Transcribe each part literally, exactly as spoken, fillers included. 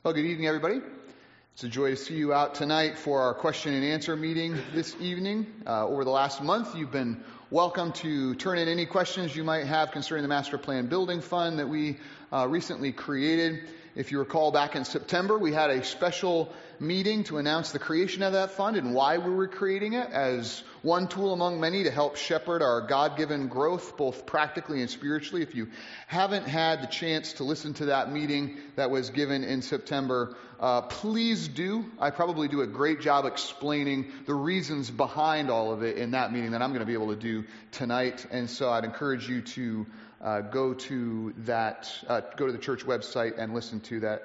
Well, good evening, everybody. It's a joy to see you out tonight for our question and answer meeting this evening. Uh, over the last month, you've been welcome to turn in any questions you might have concerning the Master Plan Building Fund that we uh, recently created. If you recall, back in September, we had a special meeting to announce the creation of that fund and why we were creating it as one tool among many to help shepherd our God-given growth, both practically and spiritually. If you haven't had the chance to listen to that meeting that was given in September, uh, please do. I probably do a great job explaining the reasons behind all of it in that meeting that I'm going to be able to do tonight. And so I'd encourage you to Uh, go to that, uh, go to the church website and listen to that,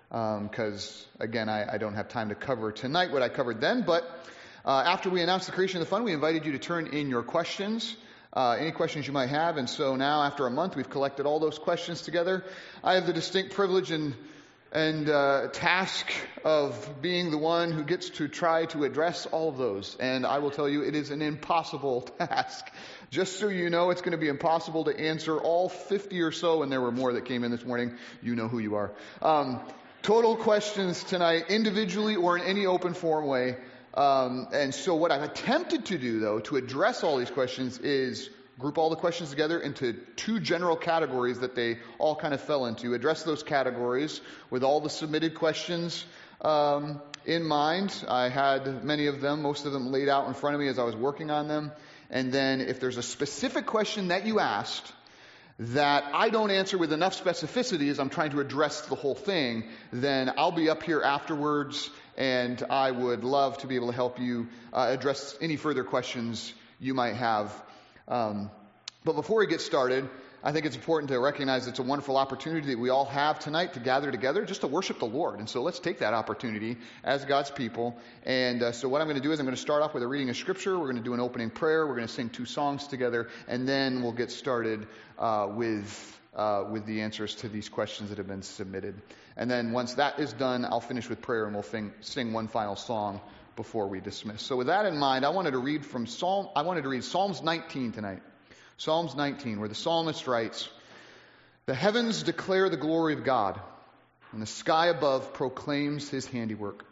because um, again, I, I don't have time to cover tonight what I covered then. But uh, after we announced the creation of the fund, we invited you to turn in your questions, uh, any questions you might have. And so now, after a month, we've collected all those questions together. I have the distinct privilege and and uh, task of being the one who gets to try to address all of those. And I will tell you, it is an impossible task. Just so you know, it's going to be impossible to answer all fifty or so, and there were more that came in this morning. You know who you are. Um, total questions tonight, individually or in any open forum way. Um, and so what I've attempted to do, though, to address all these questions is group all the questions together into two general categories that they all kind of fell into. Address those categories with all the submitted questions um, in mind. I had many of them, most of them laid out in front of me as I was working on them. And then if there's a specific question that you asked that I don't answer with enough specificity as I'm trying to address the whole thing, then I'll be up here afterwards, and I would love to be able to help you uh, address any further questions you might have. Um, but before we get started, I think it's important to recognize it's a wonderful opportunity that we all have tonight to gather together just to worship the Lord. And so let's take that opportunity as God's people. And uh, so what I'm going to do is I'm going to start off with a reading of Scripture. We're going to do an opening prayer. We're going to sing two songs together. And then we'll get started uh, with uh, with the answers to these questions that have been submitted. And then once that is done, I'll finish with prayer and we'll sing, sing one final song before we dismiss. So with that in mind, I wanted to read from Psalm, I wanted to read Psalms nineteen tonight. Psalms nineteen, where the psalmist writes, "The heavens declare the glory of God, and the sky above proclaims his handiwork.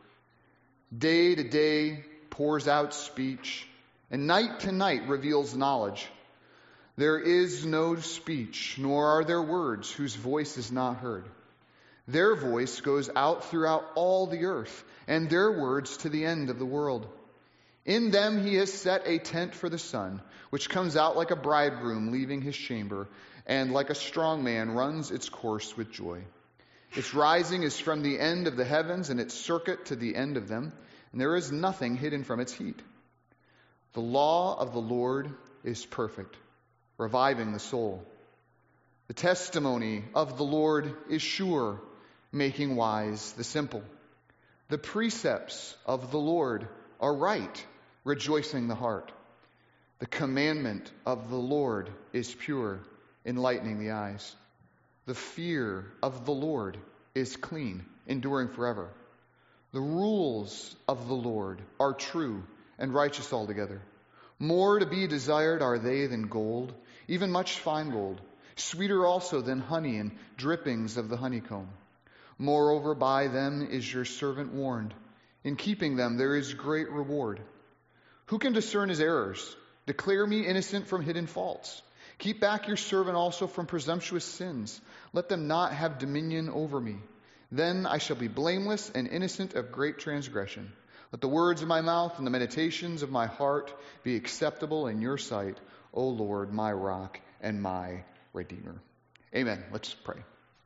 Day to day pours out speech, and night to night reveals knowledge. There is no speech, nor are there words whose voice is not heard. Their voice goes out throughout all the earth, and their words to the end of the world. In them he has set a tent for the sun, which comes out like a bridegroom leaving his chamber, and like a strong man runs its course with joy. Its rising is from the end of the heavens, and its circuit to the end of them, and there is nothing hidden from its heat. The law of the Lord is perfect, reviving the soul. The testimony of the Lord is sure, making wise the simple. The precepts of the Lord are right, rejoicing the heart. The commandment of the Lord is pure, enlightening the eyes. The fear of the Lord is clean, enduring forever. The rules of the Lord are true and righteous altogether. More to be desired are they than gold, even much fine gold, sweeter also than honey and drippings of the honeycomb. Moreover, by them is your servant warned. In keeping them there is great reward. Who can discern his errors? Declare me innocent from hidden faults. Keep back your servant also from presumptuous sins. Let them not have dominion over me. Then I shall be blameless and innocent of great transgression. Let the words of my mouth and the meditations of my heart be acceptable in your sight, O Lord, my rock and my redeemer." Amen. Let's pray.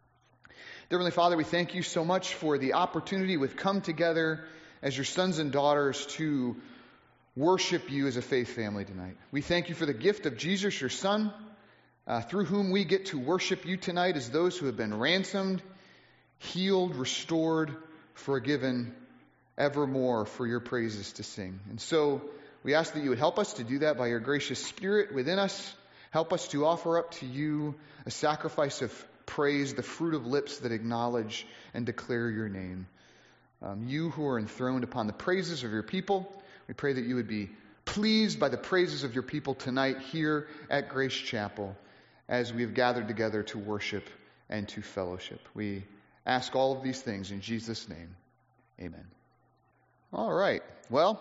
Dear Heavenly Father, we thank you so much for the opportunity we've come together as your sons and daughters to worship you as a faith family tonight. We thank you for the gift of Jesus, your Son, uh, through whom we get to worship you tonight as those who have been ransomed, healed, restored, forgiven, evermore for your praises to sing. And so we ask that you would help us to do that by your gracious Spirit within us. Help us to offer up to you a sacrifice of praise, the fruit of lips that acknowledge and declare your name. Um, you who are enthroned upon the praises of your people, we pray that you would be pleased by the praises of your people tonight here at Grace Chapel as we have gathered together to worship and to fellowship. We Ask all of these things in Jesus' name. Amen. All right. Well,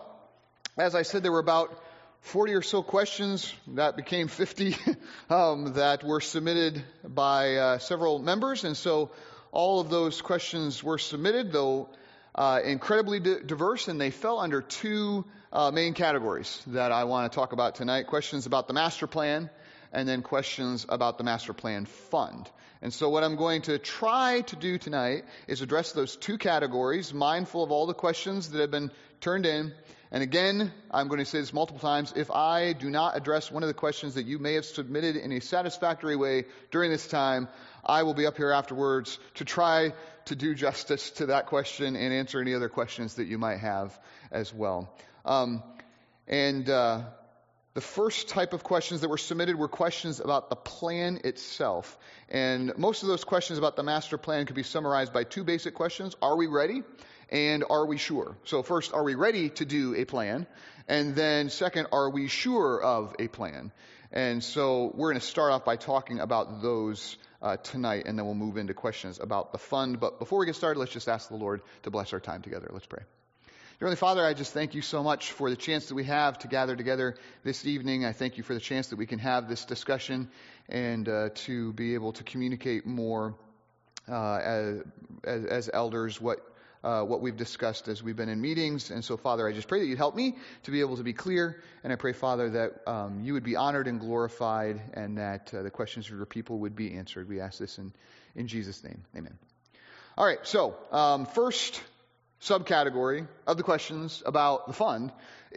as I said, there were about forty or so questions that became fifty um, that were submitted by uh, several members. And so all of those questions were submitted, though uh, incredibly di- diverse, and they fell under two uh, main categories that I want to talk about tonight. Questions about the master plan, and then questions about the master plan fund. And so what I'm going to try to do tonight is address those two categories, mindful of all the questions that have been turned in. And again, I'm going to say this multiple times, if I do not address one of the questions that you may have submitted in a satisfactory way during this time, I will be up here afterwards to try to do justice to that question and answer any other questions that you might have as well. Um, and uh, the first type of questions that were submitted were questions about the plan itself. And most of those questions about the master plan could be summarized by two basic questions. Are we ready? And are we sure? So first, are we ready to do a plan? And then second, are we sure of a plan? And so we're going to start off by talking about those uh, tonight, and then we'll move into questions about the fund. But before we get started, let's just ask the Lord to bless our time together. Let's pray. Dear Heavenly Father, I just thank you so much for the chance that we have to gather together this evening. I thank you for the chance that we can have this discussion and uh, to be able to communicate more uh, as, as, as elders what Uh, what we've discussed as we've been in meetings. And so, Father, I just pray that you'd help me to be able to be clear. And I pray, Father, that um, you would be honored and glorified, and that uh, the questions of your people would be answered. We ask this in, in Jesus' name. Amen. All right, so um, first subcategory of the questions about the fund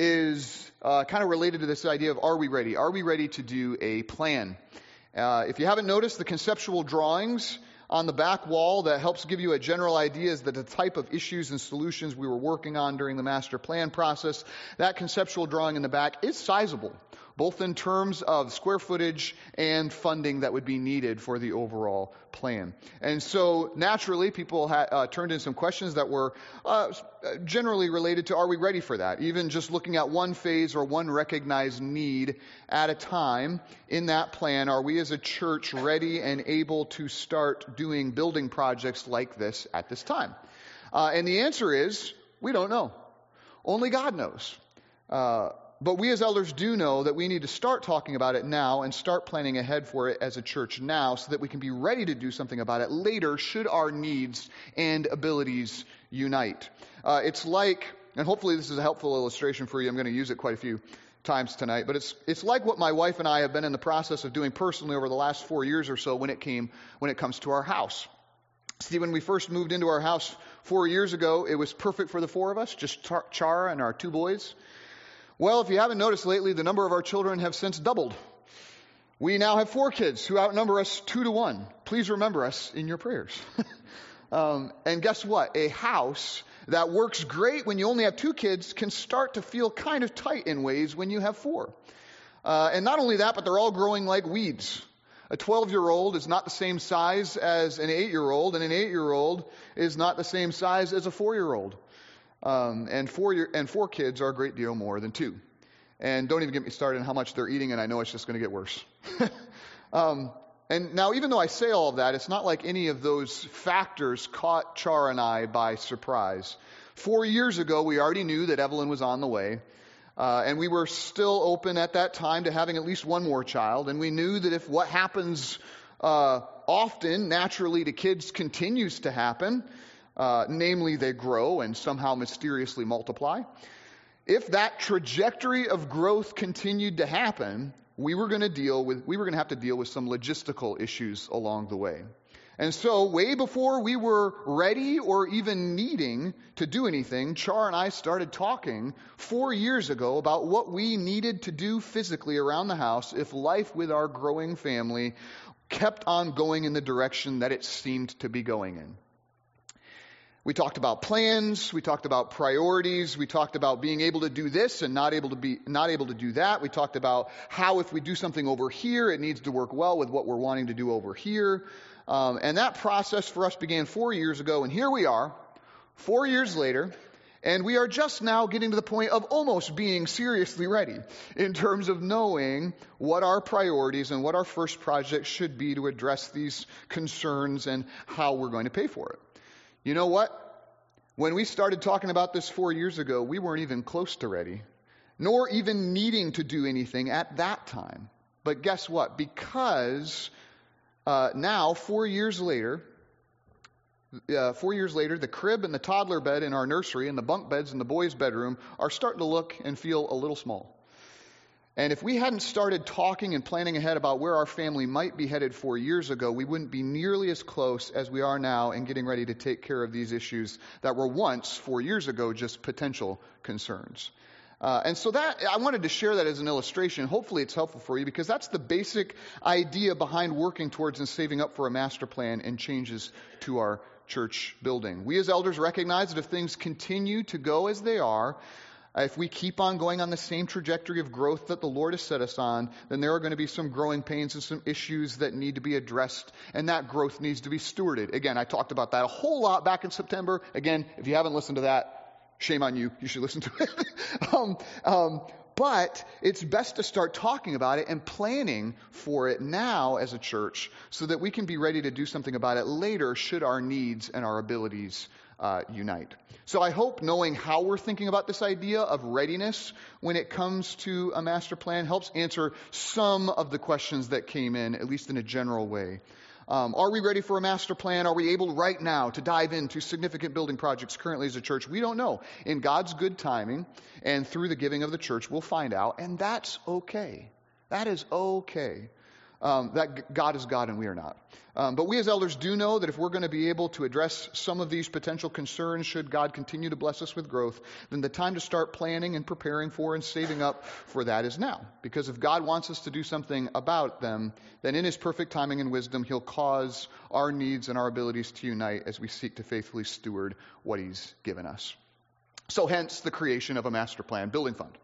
is uh, kind of related to this idea of, are we ready? Are we ready to do a plan? Uh, if you haven't noticed, the conceptual drawings on the back wall that helps give you a general idea is that the type of issues and solutions we were working on during the master plan process. That conceptual drawing in the back is sizable, both in terms of square footage and funding that would be needed for the overall plan. And so naturally, people ha- uh, turned in some questions that were uh, generally related to, are we ready for that? Even just looking at one phase or one recognized need at a time in that plan, are we as a church ready and able to start doing building projects like this at this time? Uh, and the answer is, we don't know. Only God knows. Uh, But we as elders do know that we need to start talking about it now and start planning ahead for it as a church now so that we can be ready to do something about it later should our needs and abilities unite. Uh, it's like, and hopefully this is a helpful illustration for you, I'm going to use it quite a few times tonight, but it's it's like what my wife and I have been in the process of doing personally over the last four years or so when it came when it comes to our house. See, when we first moved into our house four years ago, it was perfect for the four of us, just Chara and our two boys. Well, if you haven't noticed lately, the number of our children have since doubled. We now have four kids who outnumber us two to one. Please remember us in your prayers. um, and guess what? A house that works great when you only have two kids can start to feel kind of tight in ways when you have four. Uh, and not only that, but they're all growing like weeds. A twelve-year-old is not the same size as an eight-year-old, and an eight-year-old is not the same size as a four-year-old. Um, and four year, and four kids are a great deal more than two. And don't even get me started on how much they're eating, and I know it's just going to get worse. um, and now, even though I say all of that, it's not like any of those factors caught Char and I by surprise. Four years ago, we already knew that Evelyn was on the way. Uh, and we were still open at that time to having at least one more child. And we knew that if what happens uh, often, naturally, to kids continues to happen, Uh, namely, they grow and somehow mysteriously multiply. If that trajectory of growth continued to happen, we were going to deal with we were going to have to deal with some logistical issues along the way. And so, way before we were ready or even needing to do anything, Char and I started talking four years ago about what we needed to do physically around the house if life with our growing family kept on going in the direction that it seemed to be going in. We talked about plans, we talked about priorities, we talked about being able to do this and not able to be not able to do that. We talked about how if we do something over here, it needs to work well with what we're wanting to do over here. Um, and that process for us began four years ago, and here we are, four years later, and we are just now getting to the point of almost being seriously ready in terms of knowing what our priorities and what our first project should be to address these concerns and how we're going to pay for it. You know what? When we started talking about this four years ago, we weren't even close to ready, nor even needing to do anything at that time. But guess what? Because uh, now, four years later, uh, four years later, the crib and the toddler bed in our nursery and the bunk beds in the boys' bedroom are starting to look and feel a little small. And if we hadn't started talking and planning ahead about where our family might be headed four years ago, we wouldn't be nearly as close as we are now in getting ready to take care of these issues that were once, four years ago, just potential concerns. Uh, and so that I wanted to share that as an illustration. Hopefully it's helpful for you, because that's the basic idea behind working towards and saving up for a master plan and changes to our church building. We as elders recognize that if things continue to go as they are, if we keep on going on the same trajectory of growth that the Lord has set us on, then there are going to be some growing pains and some issues that need to be addressed, and that growth needs to be stewarded. Again, I talked about that a whole lot back in September. Again, if you haven't listened to that, shame on you. You should listen to it. um, um, but it's best to start talking about it and planning for it now as a church so that we can be ready to do something about it later should our needs and our abilities Uh, unite. So I hope knowing how we're thinking about this idea of readiness when it comes to a master plan helps answer some of the questions that came in, at least in a general way. Um, are we ready for a master plan? Are we able right now to dive into significant building projects currently as a church? We don't know. In God's good timing and through the giving of the church, we'll find out, and that's okay. That is okay. Um, that God is God and we are not. Um, but we as elders do know that if we're going to be able to address some of these potential concerns, should God continue to bless us with growth, then the time to start planning and preparing for and saving up for that is now. Because if God wants us to do something about them, then in His perfect timing and wisdom, He'll cause our needs and our abilities to unite as we seek to faithfully steward what He's given us. So hence the creation of a master plan building fund.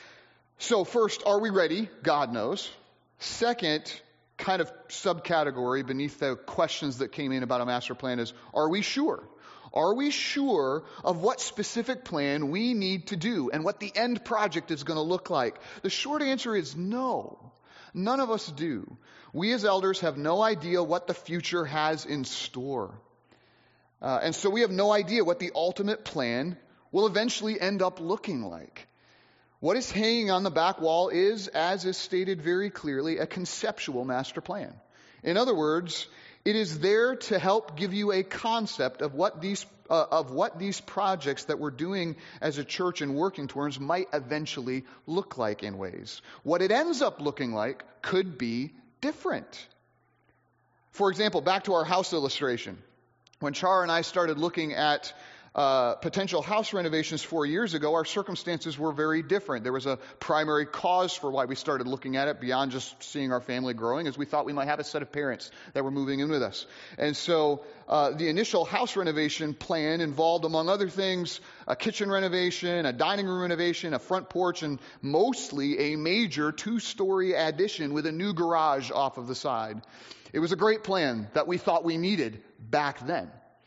So first, are we ready? God knows. Second, kind of subcategory beneath the questions that came in about a master plan is, are we sure? Are we sure of what specific plan we need to do and what the end project is going to look like? The short answer is no. None of us do. We as elders have no idea what the future has in store. Uh, and so we have no idea what the ultimate plan will eventually end up looking like. What is hanging on the back wall is, as is stated very clearly, a conceptual master plan. In other words, it is there to help give you a concept of what these uh, of what these projects that we're doing as a church and working towards might eventually look like in ways. What it ends up looking like could be different. For example, back to our house illustration. When Char and I started looking at Uh, potential house renovations four years ago, our circumstances were very different. There was a primary cause for why we started looking at it beyond just seeing our family growing, as we thought we might have a set of parents that were moving in with us. And so uh, the initial house renovation plan involved, among other things, a kitchen renovation, a dining room renovation, a front porch, and mostly a major two-story addition with a new garage off of the side. It was a great plan that we thought we needed back then.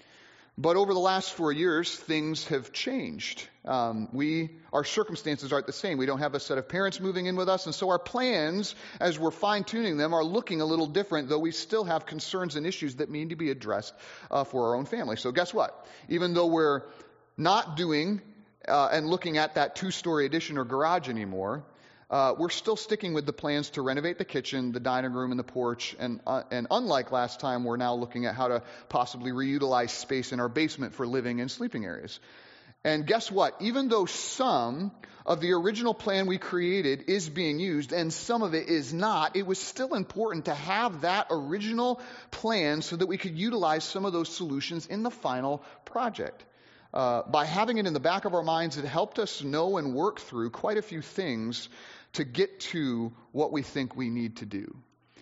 But over the last four years, things have changed. Um, we, our circumstances aren't the same. We don't have a set of parents moving in with us, and so our plans, as we're fine-tuning them, are looking a little different, though we still have concerns and issues that need to be addressed uh, for our own family. So guess what? Even though we're not doing uh, and looking at that two-story addition or garage anymore, Uh, we're still sticking with the plans to renovate the kitchen, the dining room, and the porch. And, uh, and unlike last time, we're now looking at how to possibly reutilize space in our basement for living and sleeping areas. And guess what? Even though some of the original plan we created is being used and some of it is not, it was still important to have that original plan so that we could utilize some of those solutions in the final project. Uh, by having it in the back of our minds, it helped us know and work through quite a few things to get to what we think we need to do.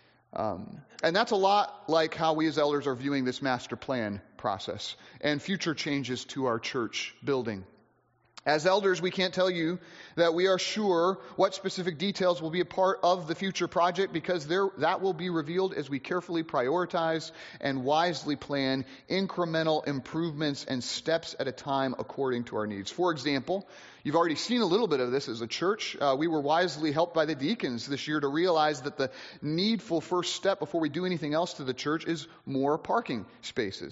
Um, and that's a lot like how we as elders are viewing this master plan process and future changes to our church building. As elders, we can't tell you that we are sure what specific details will be a part of the future project, because there, that will be revealed as we carefully prioritize and wisely plan incremental improvements and steps at a time according to our needs. For example, you've already seen a little bit of this as a church. Uh, we were wisely helped by the deacons this year to realize that the needful first step before we do anything else to the church is more parking spaces.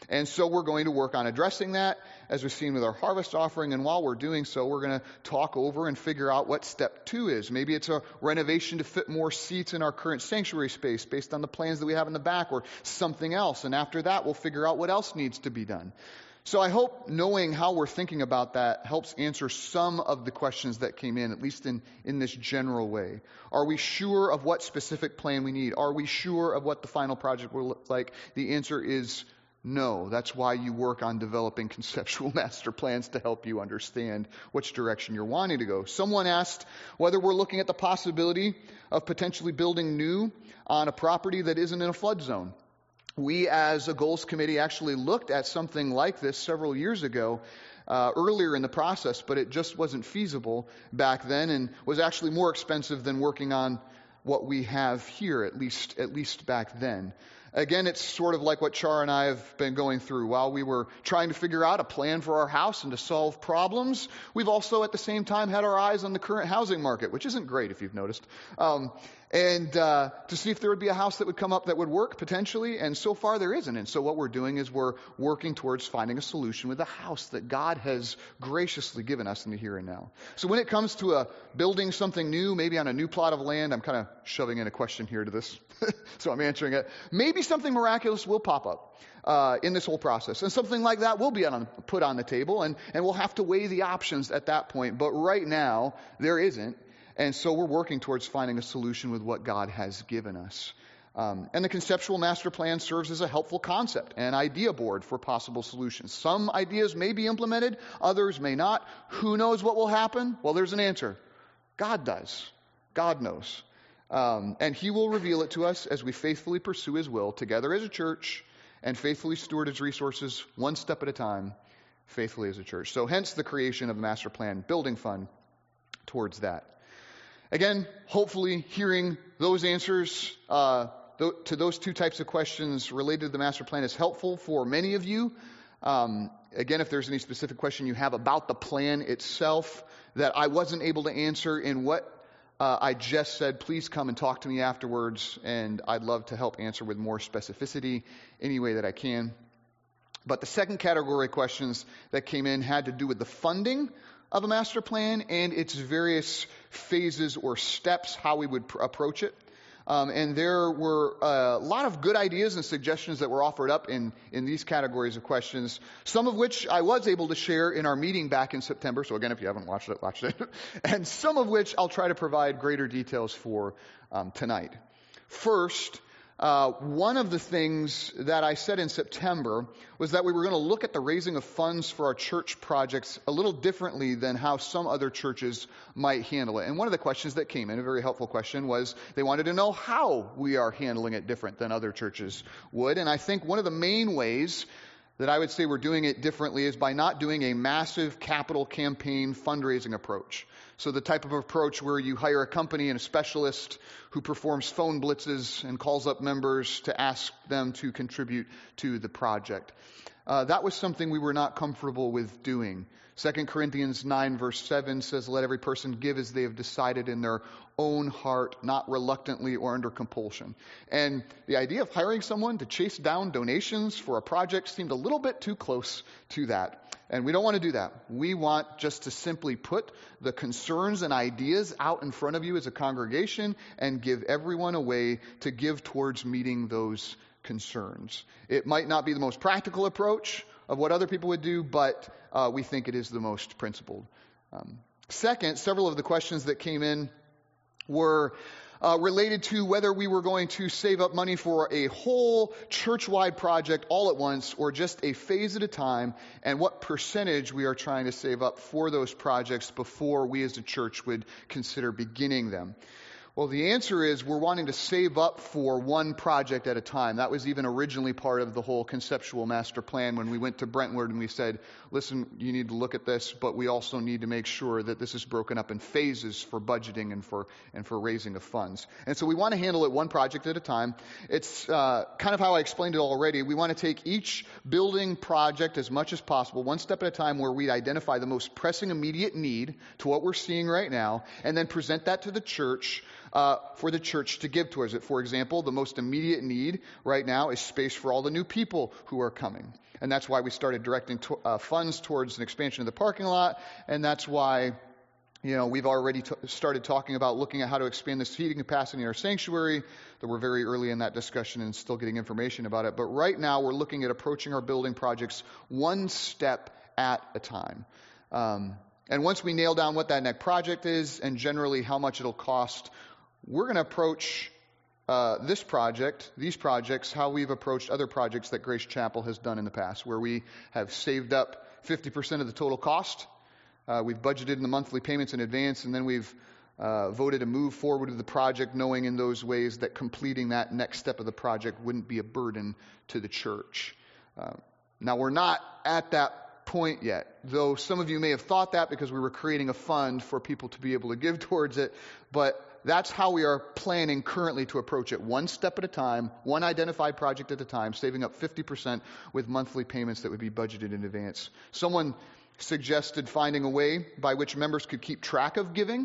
And so we're going to work on addressing that, as we've seen with our harvest offering. And while we're doing so, we're going to talk over and figure out what step two is. Maybe it's a renovation to fit more seats in our current sanctuary space based on the plans that we have in the back, or something else. And after that, we'll figure out what else needs to be done. So I hope knowing how we're thinking about that helps answer some of the questions that came in, at least in, in this general way. Are we sure of what specific plan we need? Are we sure of what the final project will look like? The answer is no. That's why you work on developing conceptual master plans, to help you understand which direction you're wanting to go. Someone asked whether we're looking at the possibility of potentially building new on a property that isn't in a flood zone. We, as a goals committee, actually looked at something like this several years ago, uh, earlier in the process, but it just wasn't feasible back then, and was actually more expensive than working on what we have here, at least at least back then. Again, it's sort of like what Char and I have been going through. While we were trying to figure out a plan for our house and to solve problems, we've also at the same time had our eyes on the current housing market, which isn't great if you've noticed, um, and uh, to see if there would be a house that would come up that would work potentially, and so far there isn't. And so what we're doing is we're working towards finding a solution with a house that God has graciously given us in the here and now. So when it comes to a building something new, maybe on a new plot of land, I'm kind of shoving in a question here to this, so I'm answering it. Maybe something miraculous will pop up uh, in this whole process, and something like that will be on, put on the table, and, and we'll have to weigh the options at that point. But right now, there isn't. And so we're working towards finding a solution with what God has given us. Um, and the conceptual master plan serves as a helpful concept and idea board for possible solutions. Some ideas may be implemented, others may not. Who knows what will happen? Well, there's an answer. God does. God knows. Um, and He will reveal it to us as we faithfully pursue His will together as a church, and faithfully steward His resources one step at a time, faithfully as a church. So hence the creation of the master plan building fund towards that. Again, hopefully hearing those answers uh, th- to those two types of questions related to the master plan is helpful for many of you. Um, again, if there's any specific question you have about the plan itself that I wasn't able to answer in what uh, I just said, please come and talk to me afterwards, and I'd love to help answer with more specificity any way that I can. But the second category of questions that came in had to do with the funding of a master plan and its various phases or steps, how we would pr- approach it. Um, and there were a lot of good ideas and suggestions that were offered up in, in these categories of questions, some of which I was able to share in our meeting back in September. So again, if you haven't watched it, watch it. And some of which I'll try to provide greater details for um, tonight. First, Uh, one of the things that I said in September was that we were going to look at the raising of funds for our church projects a little differently than how some other churches might handle it. And one of the questions that came in, a very helpful question, was they wanted to know how we are handling it different than other churches would. And I think one of the main ways that I would say we're doing it differently is by not doing a massive capital campaign fundraising approach. So the type of approach where you hire a company and a specialist who performs phone blitzes and calls up members to ask them to contribute to the project. Uh, that was something we were not comfortable with doing. Second Corinthians nine verse seven says, "Let every person give as they have decided in their own heart, not reluctantly or under compulsion." And the idea of hiring someone to chase down donations for a project seemed a little bit too close to that. And we don't want to do that. We want just to simply put the concerns and ideas out in front of you as a congregation and give everyone a way to give towards meeting those concerns. It might not be the most practical approach of what other people would do, but uh, we think it is the most principled. Um, second, several of the questions that came in were Uh, related to whether we were going to save up money for a whole church-wide project all at once or just a phase at a time, and what percentage we are trying to save up for those projects before we as a church would consider beginning them. Well, the answer is we're wanting to save up for one project at a time. That was even originally part of the whole conceptual master plan when we went to Brentwood and we said, listen, you need to look at this, but we also need to make sure that this is broken up in phases for budgeting and for and for raising of funds. And so we want to handle it one project at a time. It's uh, kind of how I explained it already. We want to take each building project as much as possible, one step at a time, where we identify the most pressing immediate need to what we're seeing right now, and then present that to the church uh, for the church to give towards it. For example, the most immediate need right now is space for all the new people who are coming. And that's why we started directing to, uh, funds towards an expansion of the parking lot. And that's why, you know, we've already t- started talking about looking at how to expand the seating capacity in our sanctuary. That we're very early in that discussion and still getting information about it. But right now we're looking at approaching our building projects one step at a time. Um, and once we nail down what that next project is and generally how much it'll cost, we're going to approach uh, this project, these projects, how we've approached other projects that Grace Chapel has done in the past, where we have saved up fifty percent of the total cost. Uh, we've budgeted in the monthly payments in advance, and then we've uh, voted to move forward with the project, knowing in those ways that completing that next step of the project wouldn't be a burden to the church. Uh, now, we're not at that point yet, though some of you may have thought that because we were creating a fund for people to be able to give towards it, but that's how we are planning currently to approach it, one step at a time, one identified project at a time, saving up fifty percent with monthly payments that would be budgeted in advance. Someone suggested finding a way by which members could keep track of giving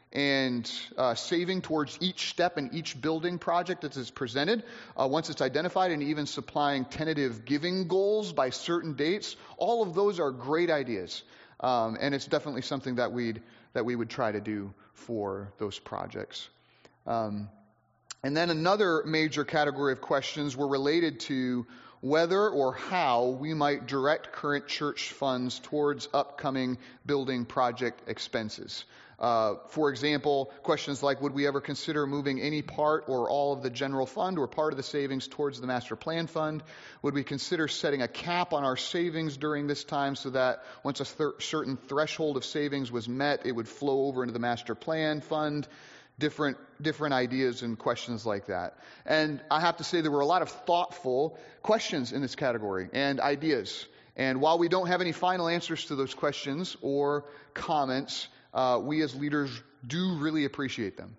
and uh, saving towards each step in each building project that is presented uh, once it's identified, and even supplying tentative giving goals by certain dates. All of those are great ideas, um, and it's definitely something that we'd that we would try to do for those projects. Um, and then another major category of questions were related to whether or how we might direct current church funds towards upcoming building project expenses. Uh, for example, questions like, would we ever consider moving any part or all of the general fund or part of the savings towards the master plan fund? Would we consider setting a cap on our savings during this time so that once a th- certain threshold of savings was met, it would flow over into the master plan fund? Different different ideas and questions like that. And I have to say there were a lot of thoughtful questions in this category and ideas. And while we don't have any final answers to those questions or comments, uh, we as leaders do really appreciate them,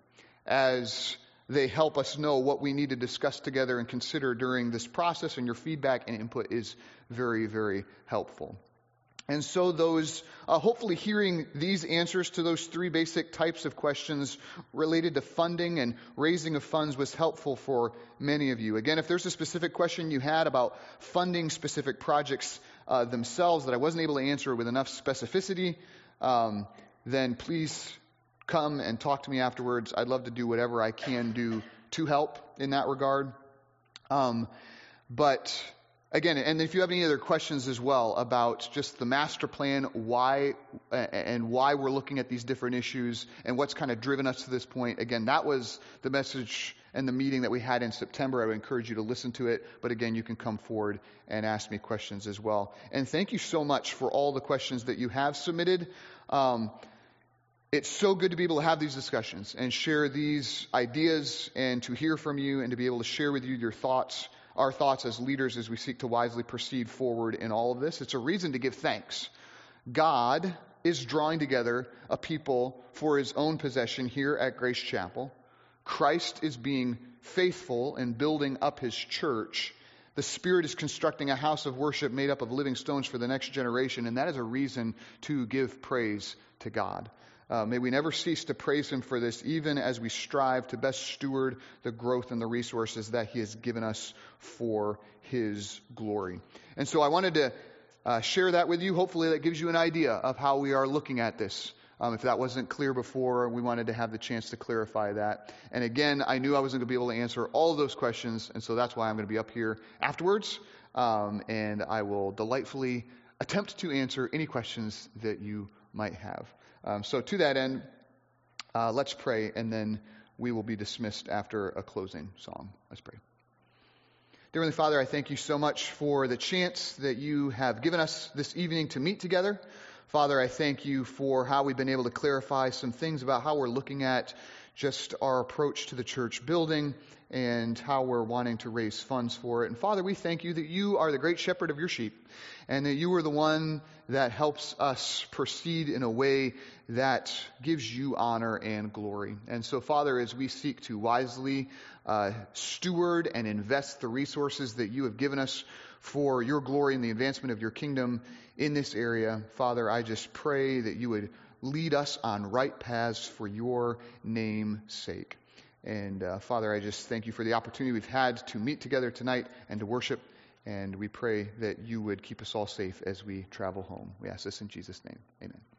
as they help us know what we need to discuss together and consider during this process, and your feedback and input is very, very helpful. And so those, uh, hopefully hearing these answers to those three basic types of questions related to funding and raising of funds was helpful for many of you. Again, if there's a specific question you had about funding specific projects uh, themselves that I wasn't able to answer with enough specificity, um, then please come and talk to me afterwards. I'd love to do whatever I can do to help in that regard. Um, but... Again, and if you have any other questions as well about just the master plan, why and why we're looking at these different issues and what's kind of driven us to this point, again, that was the message and the meeting that we had in September. I would encourage you to listen to it. But again, you can come forward and ask me questions as well. And thank you so much for all the questions that you have submitted. Um, It's so good to be able to have these discussions and share these ideas and to hear from you and to be able to share with you your thoughts, our thoughts as leaders as we seek to wisely proceed forward in all of this. It's a reason to give thanks. God is drawing together a people for his own possession here at Grace Chapel. Christ is being faithful in building up his church. The Spirit is constructing a house of worship made up of living stones for the next generation, and that is a reason to give praise to God. Uh, may we never cease to praise him for this, even as we strive to best steward the growth and the resources that he has given us for his glory. And so I wanted to uh, share that with you. Hopefully that gives you an idea of how we are looking at this. Um, if that wasn't clear before, we wanted to have the chance to clarify that. And again, I knew I wasn't going to be able to answer all of those questions, and so that's why I'm going to be up here afterwards. Um, and I will delightfully attempt to answer any questions that you might have. Um, so to that end, uh, let's pray, and then we will be dismissed after a closing song. Let's pray. Dear Heavenly Father, I thank you so much for the chance that you have given us this evening to meet together. Father, I thank you for how we've been able to clarify some things about how we're looking at just our approach to the church building and how we're wanting to raise funds for it. And Father, we thank you that you are the great shepherd of your sheep, and that you are the one that helps us proceed in a way that gives you honor and glory. And so, Father, as we seek to wisely uh, steward and invest the resources that you have given us for your glory and the advancement of your kingdom in this area, Father, I just pray that you would lead us on right paths for your name's sake. And uh, Father, I just thank you for the opportunity we've had to meet together tonight and to worship. And we pray that you would keep us all safe as we travel home. We ask this in Jesus' name. Amen.